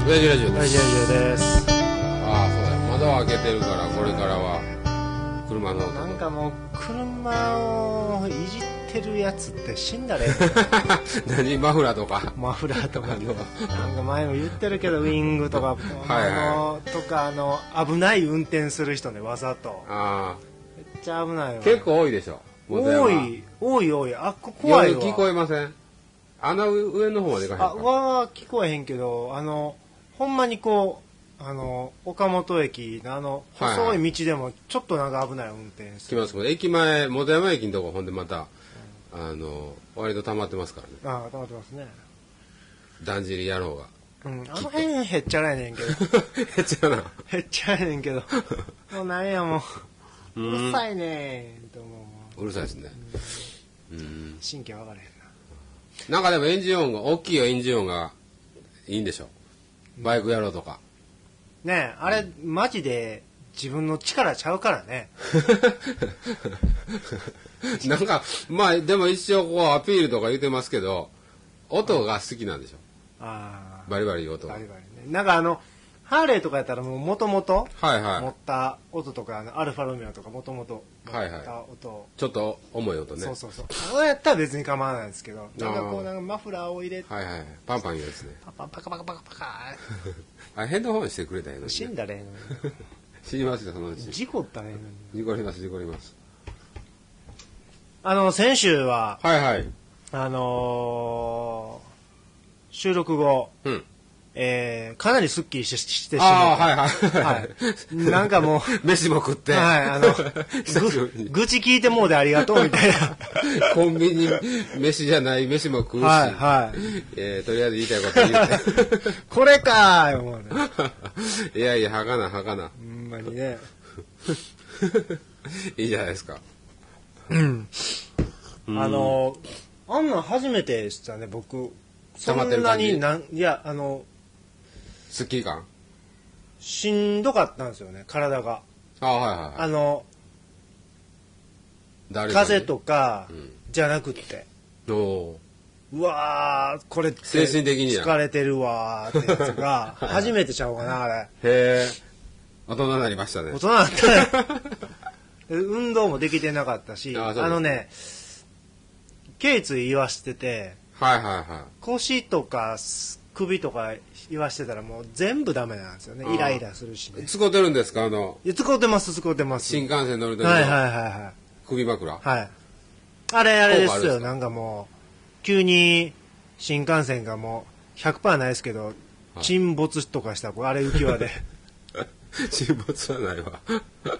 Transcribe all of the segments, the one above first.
親父ラジオです。 親父ラジオです。 ああ、そうだよ。窓を開けてるからこれからは車の音となんかもう車をいじってるやつって死んだれ何マフラーとかマフラーとかなんか前も言ってるけどウイングとかはいはい、 とか危ない運転する人ね、わざとあめっちゃ危ないわ。 結構多いでしょ。 多い怖いわ。 夜聞こえません？上の方まで行かへんか。 は聞こえへんけど、ほんまにこう岡本駅の細い道でもちょっとなんか危ない運転する。 来ますもん。駅前本山駅のとこほんでまた、割と溜まってますからね。 ああ、溜まってますね。 だんじり野郎が。 うん、辺へっちゃらやねんけど。 へっちゃな。 へっちゃらやねんけど。もうなんやもう。うるさいねんと思う。 うるさいですね。 神経分かれへんな。 なんかでもエンジン音が、大きいエンジン音がいいんでしょ。バイク野郎とか。 ねえ、あれ、マジで自分の力ちゃうからね。 なんか、まあ、でも一応こうアピールとか言ってますけど、音が好きなんでしょ。 ああ。 バリバリ音が。 バリバリね。なんかハーレーとかやったらもともとはいはい。 持った音とか、アルファロメオとかもともと持った音、 はいはい、ちょっと重い音ね。 そう。そうやったら別に構わないんですけど、なんかこうなんかマフラーを入れて、 はいはい。パンパン言うやつね。 パカパカ。 あ、ヘッドホンしてくれたらいいのに、ね。 死んだらええのに。 死にますよ、そのうち。 事故ったらええのに。 事故ります。 先週は、 はいはい。 収録後、かなりスッキリしてしまった。 はい。 なんかもう、飯も食って。 はい、愚痴聞いてもうでありがとうみたいな。 コンビニ飯じゃない飯も食うし。 はい。 とりあえず言いたいこと言って。 これかー思うね。 いやいや、はかな。 ほんまにね。 いいじゃないですか。 あんなん初めてでしたね、僕。そんなにいや、 スッキリ感しんどかったんですよね、体が。 はいはい。 風邪とか、じゃなくって。うわー、これって精神的に疲れてるわーってやつが、初めてちゃうかな、あれ。 へえ。大人になりましたね。 大人になったね。運動もできてなかったし、頸椎言わしてて、腰とか首とか言わしてたらもう全部ダメなんですよね。イライラするしね。 使ってるんですか？ 使ってます。 新幹線乗るときの首枕。 はい。あれですよ。なんかもう急に新幹線がもう 100% ないですけど、沈没とかしたらあれ浮き輪で。 沈没はないわ。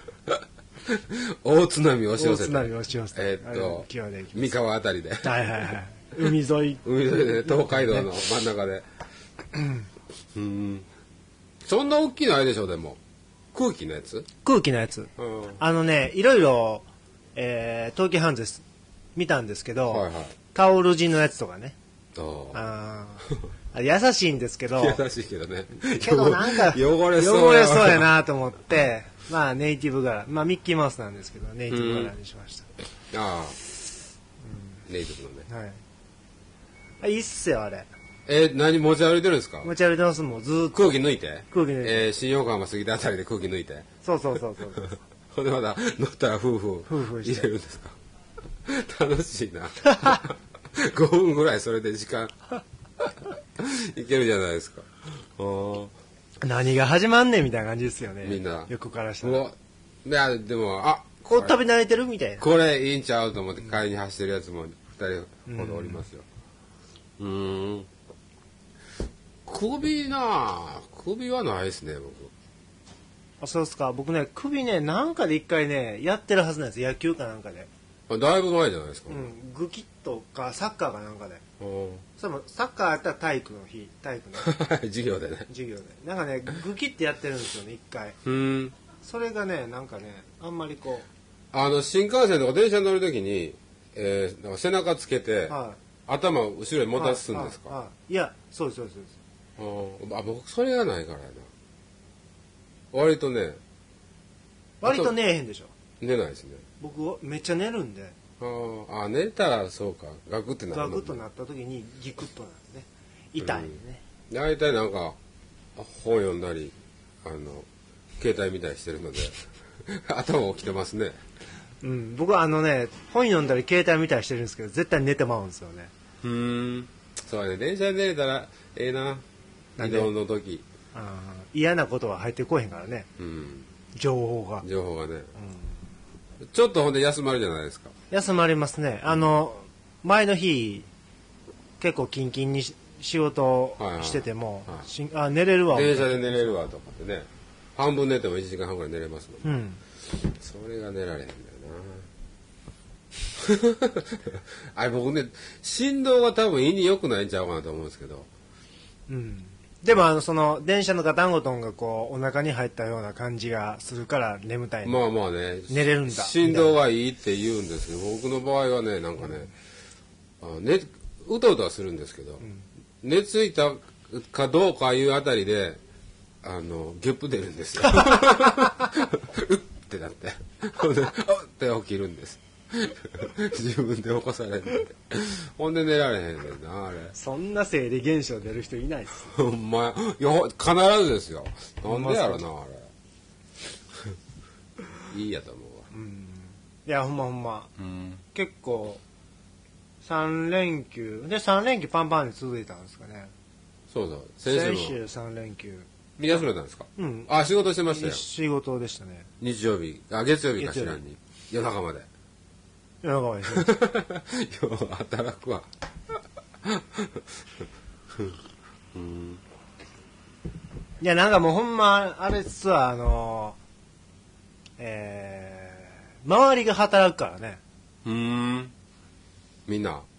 大津波押し寄せて。三河あたりで。 海沿いで東海道の真ん中で。そんな大きいのあれでしょ。でも空気のやついろいろ東急ハンズ見たんですけど、タオル地のやつとかね。優しいんですけど。 優しいけどね。 けどなんか汚れそうやなと思って、まあネイティブ柄、まあミッキーマウスなんですけどネイティブ柄にしました。 ネイティブのね。 はい。いいっすよあれ。 何持ち歩いてるんですか？ 持ち歩いてますもん、ずーっと。 空気抜いて。新横浜過ぎたあたりで空気抜いて。 そう。 ほんでまだ乗ったら夫婦入れるんですか？楽しいな。5分ぐらいそれで時間いけるじゃないですか。 何が始まんねんみたいな感じですよね。 みんな横からしたら。 でもこう食べ慣れてるみたいな。 これいいんちゃうと思って買いに走ってるやつも2人ほどおりますよ。首はないですね、僕。 そうですか。僕ね、首ね、なんかで一回ね、やってるはずなんです。野球かなんかで。 だいぶ前じゃないですか。 グキッとかサッカーかなんかで。それもサッカーやったら体育の授業でね。 なんかね、グキってやってるんですよね、一回。それがね、なんかね、あんまりこう。新幹線とか電車に乗るときに、なんか背中つけて、頭を後ろに持たすんですか？ いや、そうです。 僕それがないからやな。割とね寝えへんでしょ。 寝ないですね。 僕めっちゃ寝るんで。 寝たらそうか、ガクってなる。 ガクッとなった時にギクッとなるね。痛いね。 大体なんか本読んだり携帯見たりしてるので頭起きてますね。 うん、僕は本読んだり携帯見たりしてるんですけど絶対寝てまうんですよね。 そうね、電車で寝れたらええな、移動の時。 嫌なことは入ってこへんからね、情報がね、ちょっとほんで休まるじゃないですか。 休まりますね。前の日結構キンキンに仕事をしてても、寝れるわ、 電車で寝れるわとかってね、半分寝ても1時間半ぐらい寝れますもんね、それが寝られへんだよなあれ僕ね、振動が多分胃に良くないんちゃうかなと思うんですけど、 でもその電車のガタンゴトンがこうお腹に入ったような感じがするから眠たい。 まあまあね、 寝れるんだ。 振動がいいって言うんですけど、僕の場合はね、なんかね、うとうとはするんですけど、寝ついたかどうかいうあたりでゲップ出るんですようってなってほんでって起きるんです自分で起こされるんで、ほんで寝られへんねんなあれ。 そんな生理現象出る人いないっす。 ほんまいや、必ずですよ。なんでやろなあれ。いいやと思うわ。 いやほんま、結構3連休で3連休パンパンに続いたんですかね。 そう先週3連休休めたんですか。仕事してましたよ。 仕事でしたね。 日曜日月曜日かしらに夜中まで。 夜中までよう働くわいやなんかもうほんまあれ実は周りが働くからね。 みんな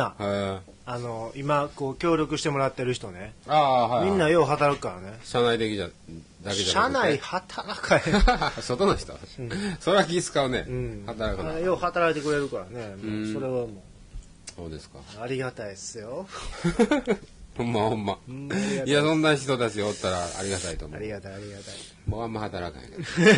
今こう協力してもらってる人ね、 みんなよう働くからね。 社内的だけじゃなくて社内働かへん外の人、それは気使うね、働かないよう働いてくれるからね。それはもうそうですか、 ありがたいっすよほんまいや、そんな人たちおったらありがたいと思う。 ありがたいもうあんま働かへんけ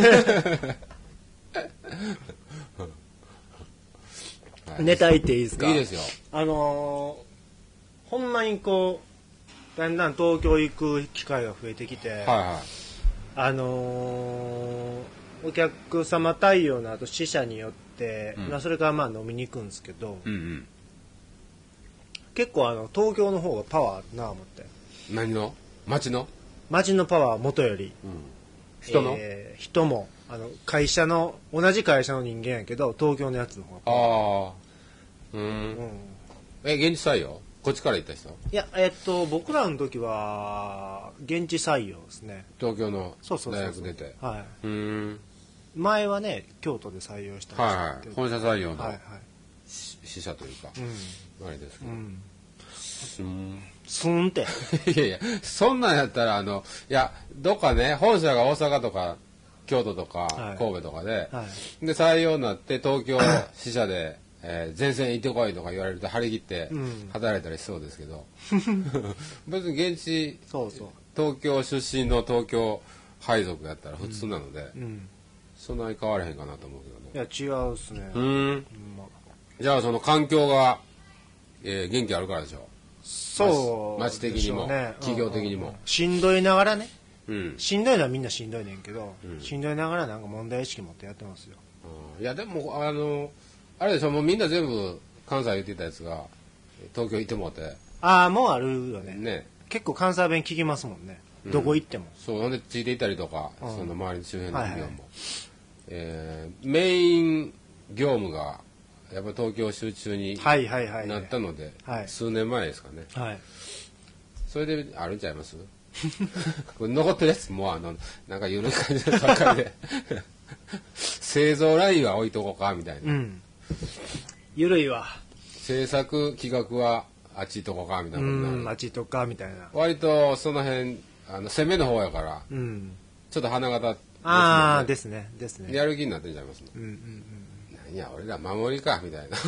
どネタ言っていいですか。 いいですよ。 ほんまにこうだんだん東京行く機会が増えてきて、お客様対応のあと支社によって、それから飲みに行くんですけど、結構東京の方がパワーあるなと思って。 何の街のパワー元より、 人の、 人も会社の同じ会社の人間やけど東京のやつの方がパワー。 現地採用、こっちから行った人。 いや僕らの時は現地採用ですね。 東京の大学出て。 前はね京都で採用したんですけど、 本社採用の支社というか、あれですけど、 スンっていやそんなんやったらいやどっかね、本社が大阪とか京都とか神戸とかで、で採用になって東京支社で前線行ってこいとか言われると張り切って働いたりしそうですけど、別に現地東京出身の東京配属やったら普通なので、そんなに変わらへんかなと思うけどね。 いや違うっすね。 じゃあその環境が、元気あるからでしょ。 そう町的にも、企業的にもしんどいながらね、しんどいのはみんなしんどいねんけど、しんどいながらなんか問題意識持ってやってますよ。 いやでもあれでしょ、もうみんな全部関西言ってたやつが東京行ってもって。 もうあるよね。結構関西弁聞きますもんね、どこ行っても。 そうなんでついていったりとか、その周りの周辺の企業も、メイン業務がやっぱり東京集中になったので、数年前ですかね、それであるんちゃいますこれ残ってるやつもなんか緩い感じばっかりで製造ラインは置いとこうかみたいな、 緩いわ。 制作企画はあっちとこうかみたいな、 あっちとかみたいな。 割とその辺攻めの方やから、ちょっと花形ですねやる気になってんじゃいますね。いや俺ら守りかみたいな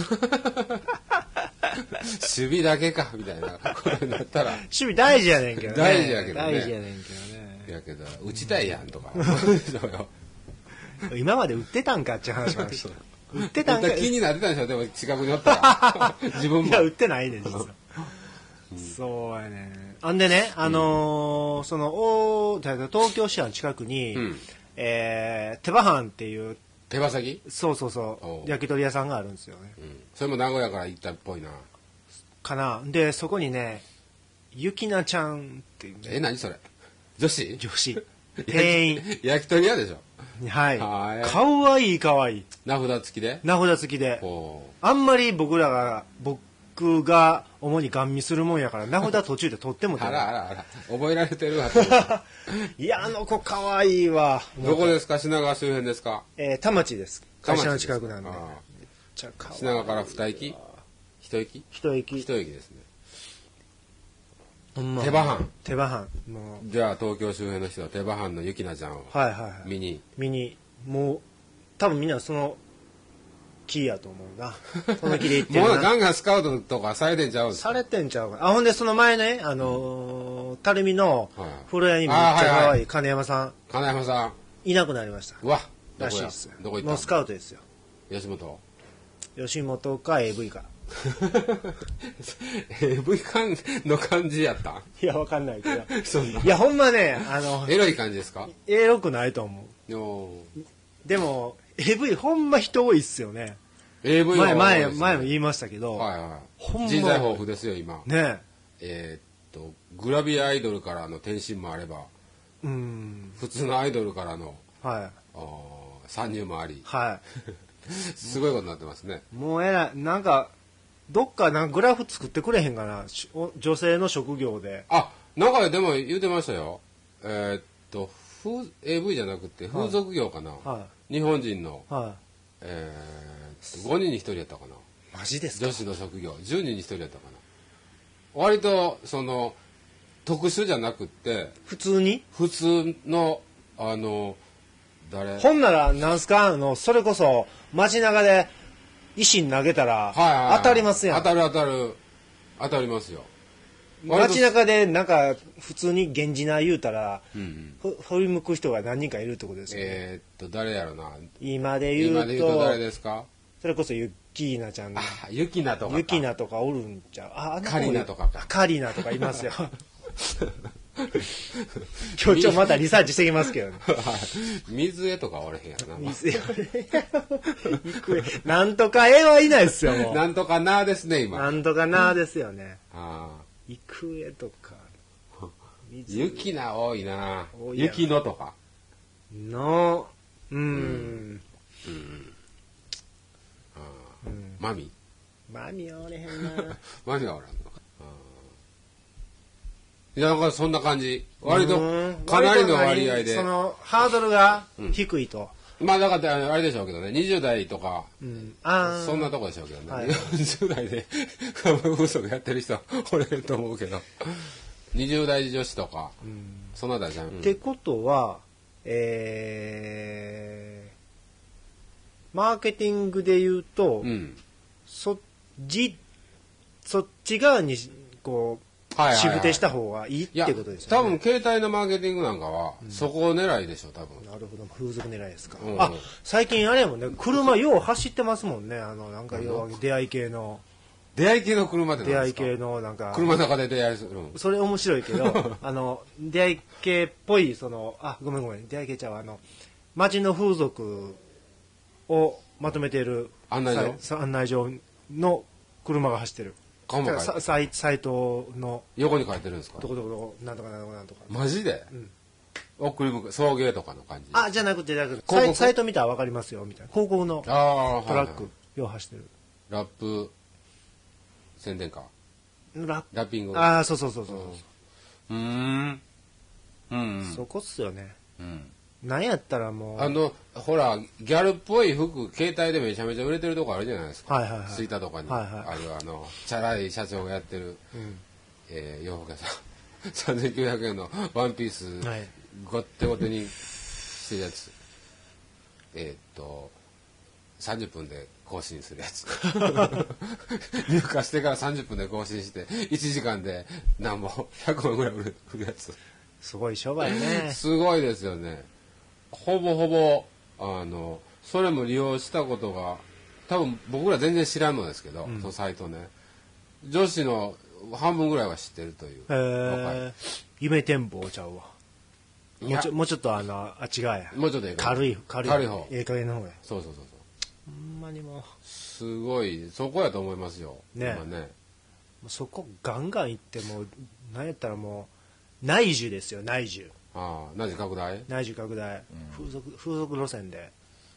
守備だけかみたいなこれになったら守備大事やねんけどね。 大事やけどね。やけど打ちたいやんとか今まで売ってたんかって話しました。売ってたんか気になってたんでしょ。でも近くにおったら自分もいや売ってないね実は。 そうやね。あんでね、その東京市の近くに、手羽飯っていう手羽先？ そうそうそう焼き鳥屋さんがあるんですよね。 それも名古屋から行ったっぽいな。 かな。でそこにね、ゆきなちゃんっていう、ね、 何それ？女子店員焼き鳥屋でしょ。 はい。かわいいかわいい。 名札付きで？ 名札付きで。あんまり僕が主にガン見するもんやから名札途中で取ってもあら覚えられてるわ。 いや、あの子かわいいわ。 どこですか？品川周辺ですか？ 田町です。会社の近くなんで。めっちゃかわいい。品川から2駅？1駅 ？1駅。 1駅ですね。 手羽飯。 もうじゃあ東京周辺の人は手羽飯のゆきなちゃんを見に、 もう多分みんなその木やと思うな。その木で行ってるな。もうガンガンスカウトとかされてんちゃうんですか？ されてんちゃうか。ほんでその前ね、垂水の風呂屋にめっちゃ可愛い金山さんいなくなりました。 うわ、 らしいです。 どこ行ったの？ もうスカウトですよ。吉本か AV か。 AV の感じやった？ いや、わかんないけど。いや、ほんまね、 エロい感じですか？ エロくないと思う。でも、AV ほんま人多いっすよね。 AV は前も言いましたけど。 ほんま人材豊富ですよ、今。 ね。 グラビアアイドルからの転身もあれば、普通のアイドルからの参入もあり。すごいことになってますね。 もうなんか、どっかグラフ作ってくれへんかな、女性の職業で。 なんかでも言うてましたよ。AV じゃなくて風俗業かな。日本人の、5人に1人やったかな。 マジですか？ 女子の職業10人に1人やったかな。割とその特殊じゃなくって普通の誰？ ほんならなんすか、それこそ街中で石投げたら当たりますやん。 当たりますよ。 街中でなんか普通に源氏名言うたら、振り向く人が何人かいるってことですよね。 誰やろな。 今で言うと誰ですか？ それこそゆきなちゃん。 ゆきなとかおるんちゃう？ カリナとか。 カリナとかいますよ。今日またリサーチしてきますけどね。 水江とかおれへんやな。 水江なんとか絵はいないですよ、もう。 なんとかなーですね、今。 なんとかなーですよね。幾重とか。 ゆきな多いな。ゆきのとか。マミはおれへんな。 マミはおらんのか。いや、なんかそんな感じ。割とかなりの割合で。 そのハードルが低いと。 だからあれでしょうけどね、20代とか、そんなとこでしょうけどね。40代で風俗やってる人おれると思うけど、20代女子とか、そんなだじゃん。 ってことは、マーケティングで言うと、そっち側にこうシフトした方がいいってことですよね。 多分携帯のマーケティングなんかはそこを狙いでしょ、多分。 なるほど、風俗狙いですか。最近あれやもんね、車よう走ってますもんね。なんか要は出会い系の車って何ですか？ 出会い系のなんか車の中で出会いする。 それ面白いけど、出会い系っぽいごめん、出会い系ちゃう街の風俗をまとめている案内所の車が走ってる。サイトの横に書いてるんですか？ どこなんとか。 マジで？送り迎え送迎とかの感じ？ じゃなくてサイト見たら分かりますよみたいな広告のトラックよう走ってる。 ラップ宣伝か。ラッピング。 そう。そこっすよね。なんやったらもうほらギャルっぽい服携帯でめちゃめちゃ売れてるとこあるじゃないですか。ツイッターとかにあるチャラい社長がやってる洋服屋さん3900円のワンピースごってごてにしてるやつ、30分で更新するやつ入荷してから30分で更新して1時間で何本100万ぐらい売るやつ。 すごい商売ね。 すごいですよね。ほぼそれも利用したことが多分僕ら全然知らんのですけど、そのサイトね、女子の半分ぐらいは知ってるという。 夢展望ちゃうわ。もうちょっと違うや。 もうちょっと軽い方。 ええ加減の方や。 そう。ほんまにもう。 すごい、そこやと思いますよ。 ね。そこガンガン行っても、なんやったらもう、内需ですよ、内需。 内需拡大。 風俗路線で。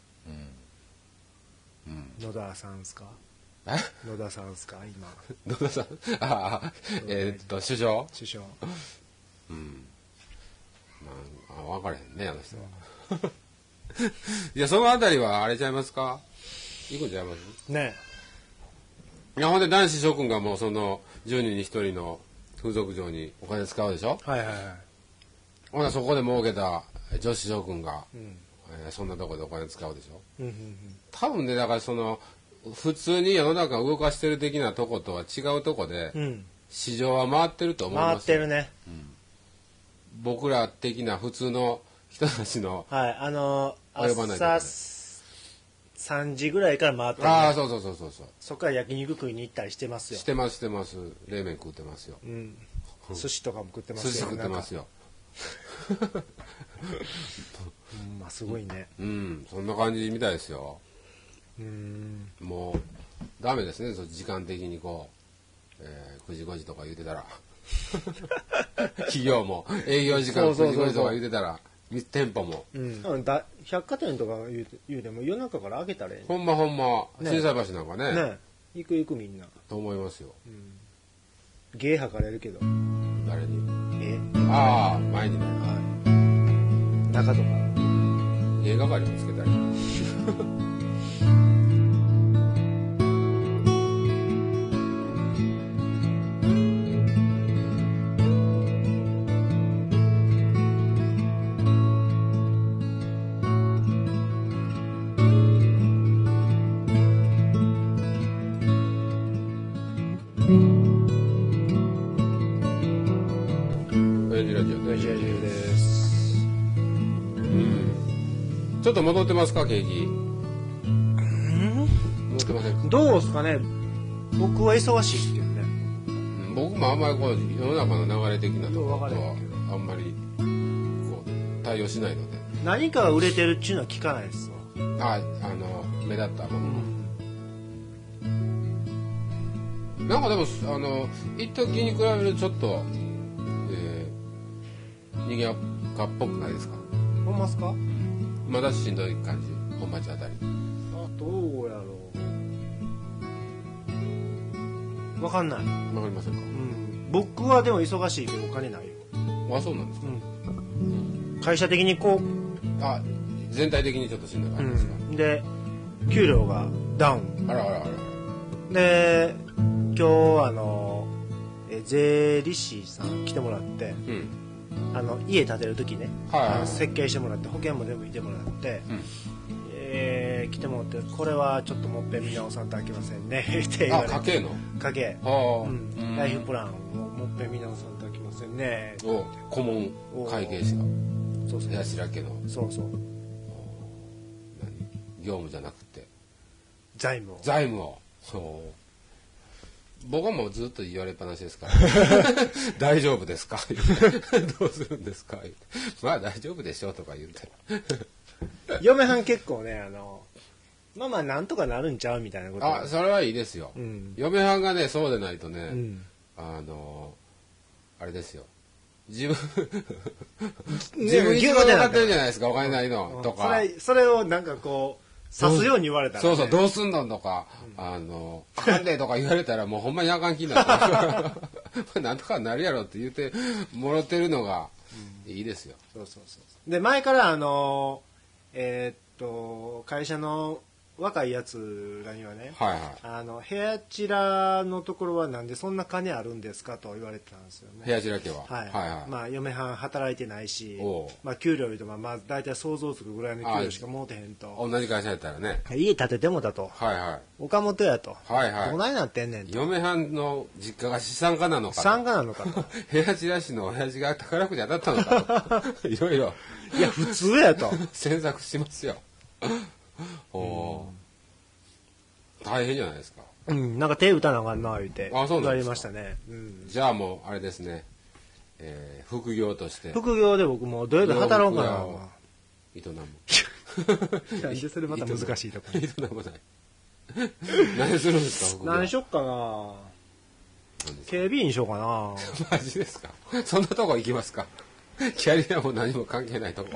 野田さんすか今。 野田さん首相分かれへんね、あの人は。いや、そのあたりはあれちゃいますか？行くんちゃいますねえ。いや、ほんで男子諸君がもうその10人に1人の風俗嬢にお金使うでしょ。ほなそこで儲けた女子諸君が、そんなとこでお金使うでしょ。多分ね、だからその普通に世の中を動かしてる的なとことは違うとこで、市場は回ってると思います。 回ってるね。 僕ら的な普通の人たちの、 朝3時ぐらいから回ってる、 ね。そう。 そこから焼肉食いに行ったりしてますよ。 してます。冷麺食ってますよ。 寿司とかも食ってますよ。 寿司食ってますよ。 すごいね。 そんな感じみたいですよ。もうダメですね、時間的にこう、9時5時とか言うてたら企業も営業時間9時5時とか言うてたら店舗も、 百貨店とか言うても夜中から開けたらほんま心斎橋なんかね行くみんなと思いますよ。 芸吐かれるけど誰に？前にね、 中とか芸係もつけたりちょっと戻ってますか、景気。戻ってませんか。 どうですかね。僕は忙しいですけどね。 僕もあんまりこう世の中の流れ的なところとはあんまりこう対応しないので。 何かが売れてるっていうのは聞かないですわ。 目立ったもの。なんかでも一時に比べるとちょっと、にぎやかっぽくないですか。 ほんますか。 まだしんどい感じ、本町あたり。 どうやろう。わかんない。 わかりませんか。 僕はでも忙しいけどお金ないよ。 そうなんですか。 会社的にこう。 全体的にちょっとしんどい感じですか。 で、給料がダウン。で、今日税理士さん来てもらって。家建てる時ね、設計してもらって保険も全部見てもらって、来てもらってこれはちょっともっぺん見直さんとあきませんねって言われて。家計ライフプランをもっぺん見直さんとあきませんね。 顧問会計士が部屋白家の業務じゃなくて財務を僕はもうずっと言われっぱなしですから大丈夫ですかどうするんですかまあ大丈夫でしょとか言うて嫁はん結構ねまあなんとかなるんちゃうみたいなことそれはいいですよ、嫁はんがねそうでないとね、あれですよ自分一番分かってるじゃないですか、お金ないのとかそれをなんかこう刺すように言われたら、ね、 そうどうすんのとか、あかんでとか言われたらもうほんまにあかん気になるなんとかなるやろって言ってもらってるのがいいですよ。 で前から会社の若いやつらにはね、部屋チラのところはなんでそんな金あるんですかと言われてたんですよね。 部屋チラ家は、 まあ嫁はん働いてないし、まあ給料言うとまあ大体想像つくぐらいの給料しかもうてへんと。 同じ会社やったらね。 家建ててもだと。岡本やと。どないなってんねんと。 嫁はんの実家が資産家なのかと。 資産家なのかと。 部屋チラ氏の親父が宝くじ当たったのかと。いろいろ。 いや普通やと。 詮索しますよ。大変じゃないですか。 なんか手打たなあかんな言うてあ、そうなんですか。 言われましたね。 じゃあもうあれですね、副業として副業で僕もどうやって働ろうかな。 営む。 なんでそれまた難しいとこ。 営まない。何するんですか、副業。 何しよっかな。警備員にしようかな。 マジですか。そんなとこ行きますか。キャリアも何も関係ないとこ。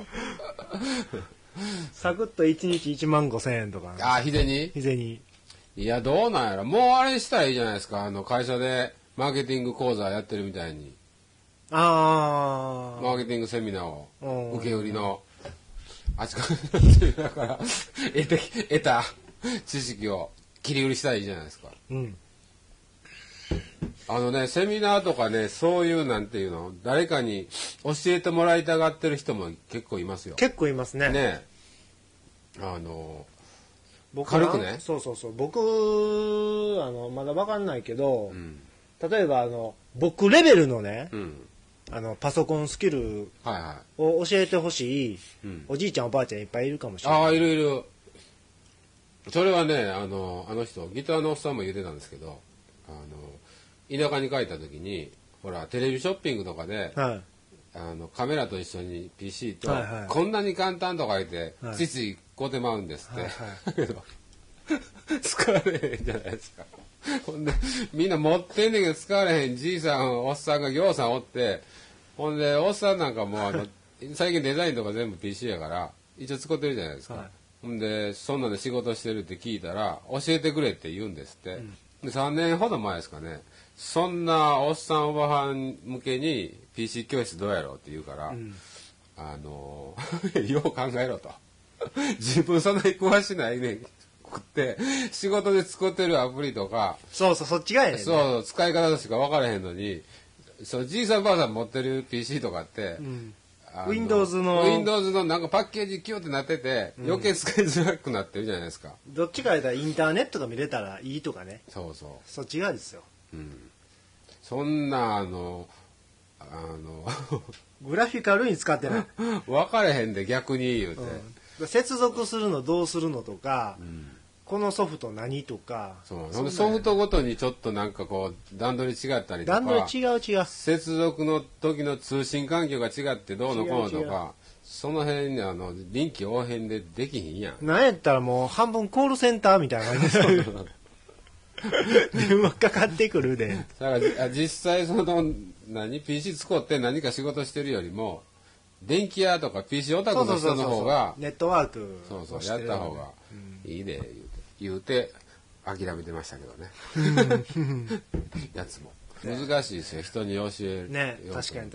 サクッと1日15,000円とか。 あ、日銭。いや、どうなんやろ。もうあれしたらいいじゃないですか。会社でマーケティング講座やってるみたいに。マーケティングセミナーを受け売りのあちこちだから得た知識を切り売りしたらいいじゃないですか。セミナーとかね、そういうなんていうの、誰かに教えてもらいたがってる人も結構いますよ。 結構いますね。 ね、軽くね。 そう僕まだ分かんないけど、例えば僕レベルのね、パソコンスキルを教えてほしい、おじいちゃんおばあちゃんいっぱいいるかもしれない。 ああ、いる。それはね、あの人ギターのおっさんも言ってたんですけど、田舎に帰った時にほらテレビショッピングとかで、カメラと一緒に PC と、こんなに簡単とか言って、ついつい買うてまうんですって、だけど使われへんじゃないですか。ほんでみんな持ってんねんけど使われへんじいさんおっさんがぎょうさんおって、ほんでおっさんなんかもう最近デザインとか全部 PC やから一応使ってるじゃないですか、ほんでそんなんで仕事してるって聞いたら教えてくれって言うんですって、で3年ほど前ですかね、そんなおっさんおばはん向けに PC 教室どうやろうって言うから、よう考えろと。自分そんなに詳しないねんって仕事で使ってるアプリとか、 そっちがやねん、ね、 そう使い方しか分からへんのに、そのじいさんばあさん持ってる PC とかって、 Windows のなんかパッケージキューってなってて、余計使いづらくなってるじゃないですか。 どっちか言ったらインターネットが見れたらいいとかね。そっちがですよ。 そんなグラフィカルに使ってない。 分かれへんで逆に言うて、 接続するのどうするのとか、このソフト何とか。 ソフトごとにちょっとなんかこう段取り違ったりとか、 段取り違う。 接続の時の通信環境が違ってどうのこうのとか、その辺に臨機応変でできひんやん。 なんやったらもう半分コールセンターみたいな感じですよ。電話かかってくるで。 だから実際PC 使って何か仕事してるよりも電気屋とか PC オタクの人の方がネットワークやった方がいいで言うて諦めてましたけどね。やつも難しいですよ、人に教えるね。確かに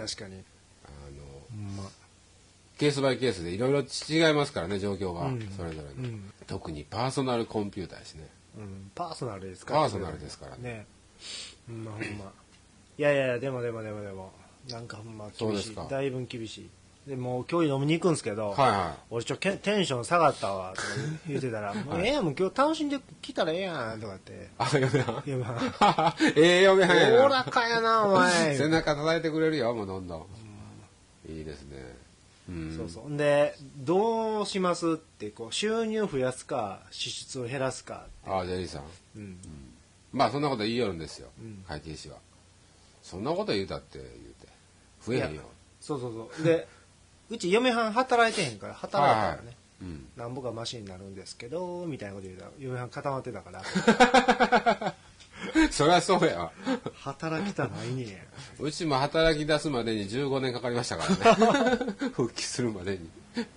ケースバイケースでいろいろ違いますからね、状況がそれぞれの、特にパーソナルコンピューターですね。 パーソナルですからね。ほんまいやでもなんかほんま厳しい。だいぶ厳しい。でもう今日飲みに行くんですけど、俺テンション下がったわとか言ってたら、もうやん、もう今日楽しんできたらええやんとかって。 嫁はんええ嫁はんやな。 おおらかやなお前。 背中叩いてくれるよ、もうどんどん。いいですね。 そうでどうしますってこう収入増やすか支出を減らすか。 ジェリーさん。まあそんなこと言いよるんですよ、会計士は。そんなこと言うたって言うて増えへんよ。 そうでうち嫁はん働いてへんから働いたらね、なんぼかマシになるんですけどみたいなこと言うたら嫁はん固まってたから。 そりゃそうや。 働きたないね。 うちも働き出すまでに15年かかりましたからね。復帰するまでに。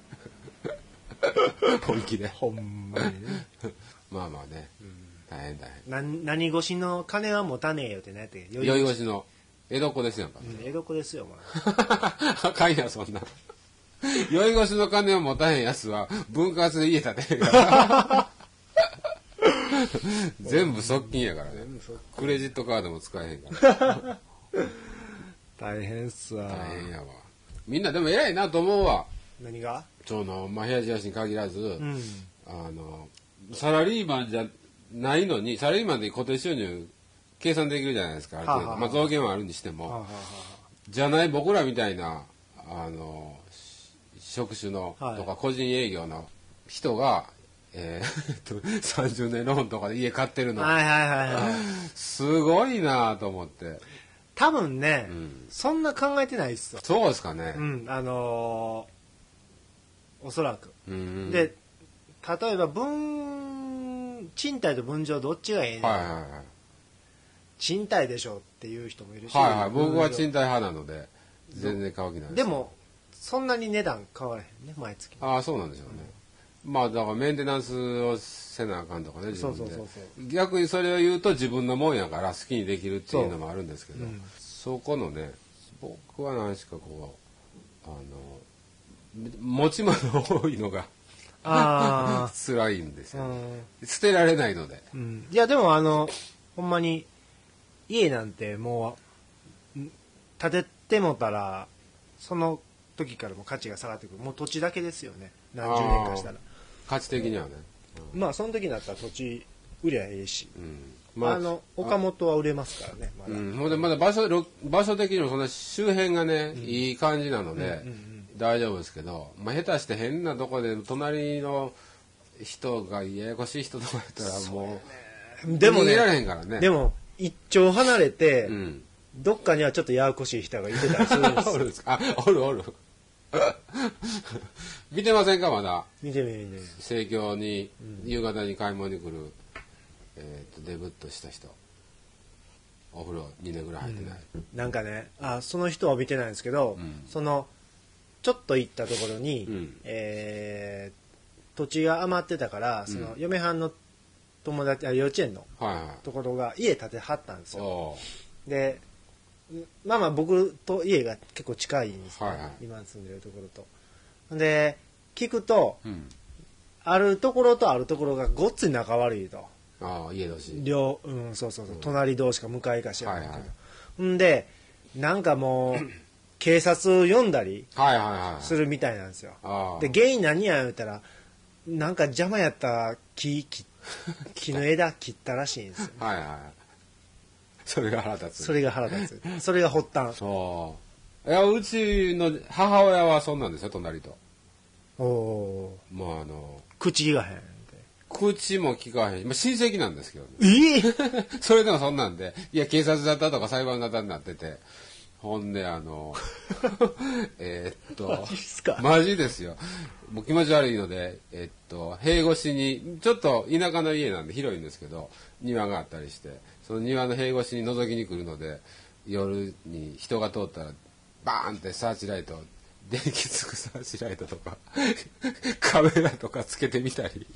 本気で。 ほんまにね。 まあね、大変。 何越しの金は持たねえよってねって。 酔い越しの江戸っ子ですよ。 江戸っ子ですよ、お前。あかんや、そんな。酔い越しの金を持たへんやつは分割で家建てるから。全部側近やからね。クレジットカードも使えへんから。 大変っすわ。 大変やわ。みんなでも偉いなと思うわ。 何が？ 部屋東に限らず、サラリーマンじゃないのに、サラリーマンで固定収入計算できるじゃないですか。まあ増減はあるにしても、じゃない僕らみたいな職種のとか個人営業の人が 30年ローンとかで家買ってるの、 はいはいはいはい、 すごいなと思って。 多分ね、そんな考えてないっすよ。 そうですかね。 おそらく。で、例えば賃貸と分譲どっちがええねん、はいはいはい、賃貸でしょっていう人もいるし、 はいはい、僕は賃貸派なので全然買う気ないです。 でもそんなに値段変わらへんね、毎月。 ああ、そうなんでしょうね。まあだからメンテナンスをせなあかんとかね、自分で。逆にそれを言うと自分のもんやから好きにできるっていうのもあるんですけど、そこのね、僕は何しかこう持ち物多いのが辛いんですよ、捨てられないので、 いやでもほんまに家なんてもう建ててもたらその時からも価値が下がってくる。もう土地だけですよね、何十年かしたら価値的にはね、 まあその時になったら土地売りゃええし、まあ、岡本は売れますからね、 まだ、まだ場所的にもそんな周辺がね、いい感じなので、大丈夫ですけど、まあ、下手して変なとこで隣の人がややこしい人とかやったらもうでもね、 逃げられへんからね。 でも一丁離れて、どっかにはちょっとややこしい人がいてたりするんですよ。 おるんですか。おる見てませんか、まだ。 見て生協に夕方に買い物に来る、デブッとした人、お風呂2年ぐらい入ってない、 なんかね、その人は見てないんですけど、そのちょっと行ったところに、土地が余ってたから、その嫁はんの友達、幼稚園のところが家建てはったんですよ。でまあ僕と家が結構近いんですよ、今住んでるところと。で聞くと、あるところとあるところがごっつい仲悪いと。 家同士そう、隣同士か向かいかしらんけど、んでなんかもう警察呼んだりするみたいなんですよ。で原因何や言うたら、なんか邪魔やった木の枝切ったらしいんですよ、 それが腹立つ。 それが発端。 いや、うちの母親はそんなんですよ、隣と。 もう口言わへん。 口も聞かへん。親戚なんですけどね。それでもそんなんで、いや、警察沙汰とか裁判沙汰になってて、ほんでマジっすか。マジですよ。もう気持ち悪いので、塀越しに、ちょっと田舎の家なんで広いんですけど、庭があったりして、その庭の塀越しに覗きに来るので、夜に人が通ったら、バーンってサーチライト、電気つくサーチライトとか、カメラとかつけてみたり。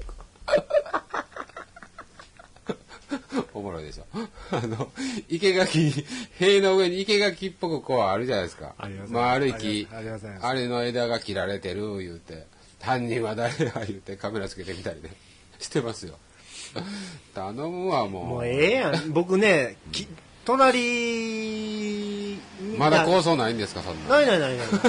おもろいでしょ。生垣、塀の上に生垣っぽくこうあるじゃないですか。丸い木、あれの枝が切られてる言うて、犯人は誰や言うてカメラつけてみたりねしてますよ。頼むわ、もうええやん。僕ね、隣まだ構想ないんですか、そんな。ない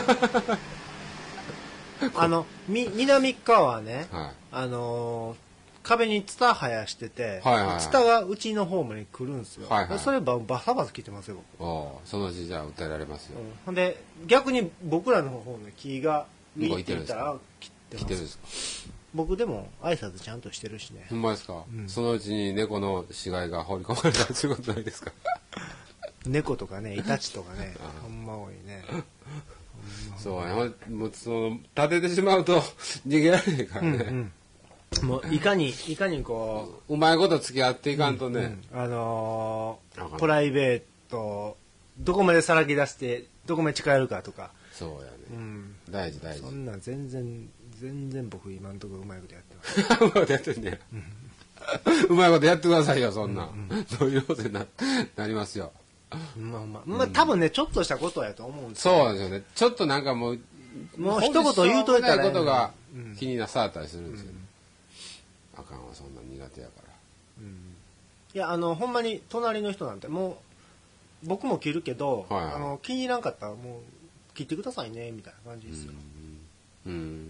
南側はね、壁にツタ生やしてて、ツタがうちのホームに来るんですよ。それバサバサ切ってますよ。 そのうちじゃあ訴えられますよ。 ほんで逆に僕らの方の木が向いてたら切ってます。僕でも挨拶ちゃんとしてるしね。 ほんまですか。そのうちに猫の死骸が放り込まれたりすることないですか。 猫とかね、イタチとかね、ほんま多いね。 そうね、もう立ててしまうと逃げられへんからね。 もういかにこうまいこと付き合っていかんとね、 プライベートどこまでさらけ出してどこまで近寄るかとか。 そうやね、大事。 そんなん全然僕今のところうまいことやってます。うまいことやってんね。うまいことやってくださいよ、そんな。そういうことになりますよ。 まあ多分ね、ちょっとしたことやと思うんですよ。 そうなんですよね。ちょっとなんかもう一言言うといたらことが気になさったりするんですよね。あかんわ、そんな苦手やから。 いや、ほんまに隣の人なんてもう僕も切るけど、気に入らんかったらもう切ってくださいねみたいな感じですよ。 なるほどね。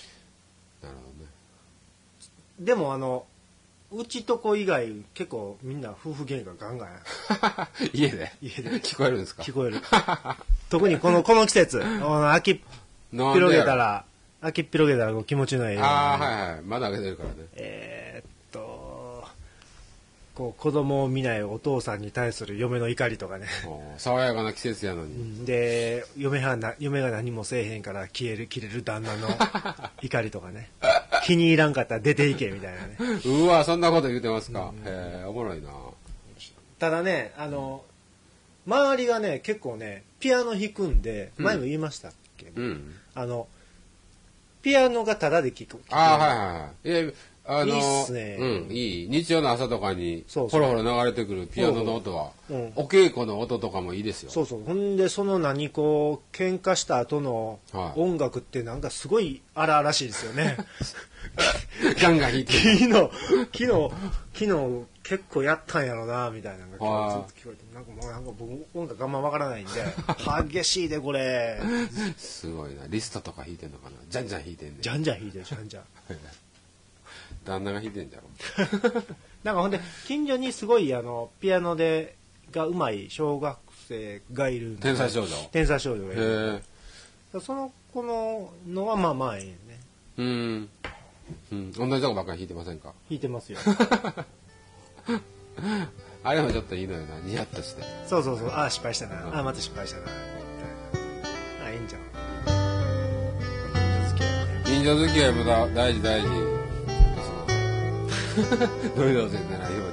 でもうちとこ以外結構みんな夫婦喧嘩ガンガンや。 家で聞こえるんですか。 聞こえる。特にこの季節秋広げたら開きっぴろげたら気持ちのいい。 ああ、はいはい。まだ開けてるからね。 こう子供を見ないお父さんに対する嫁の怒りとかね。 爽やかな季節やのに。 で、嫁が何もせえへんから切れる旦那の怒りとかね。気に入らんかったら出ていけみたいなね。 うわ、そんなこと言うてますか。おもろいな。 ただね、周りがね、結構ね、ピアノ弾くんで、前も言いましたっけ、ピアノがタダで聴く。 ああ、はいはいはい。 いいっすね。 いい。日曜の朝とかに、ほろほろ流れてくるピアノの音は、お稽古の音とかもいいですよ。 そうそう。ほんで、こう、喧嘩した後の音楽ってなんかすごい荒々しいですよね。 ガンガン弾いてる。昨日結構やったんやろな、みたいなのがずっと聞こえて、なんか僕音楽あんまわからないんで、激しいでこれ。 すごいな。リストとか弾いてんのかな。じゃんじゃん弾いてんね。 じゃんじゃん弾いてる、じゃんじゃん。 旦那が弾いてんじゃろ。 なんかほんで近所にすごいピアノがうまい小学生がいる。 天才少女がいる。その子のはまあええね。 同じとこばっかり弾いてませんか。 弾いてますよ。 あれもちょっといいのよな、ニヤッとして。 そう。ああ失敗したな。ああまた失敗したな。ああいいんじゃん。 近所付き合いも大事。どういうのせんならよう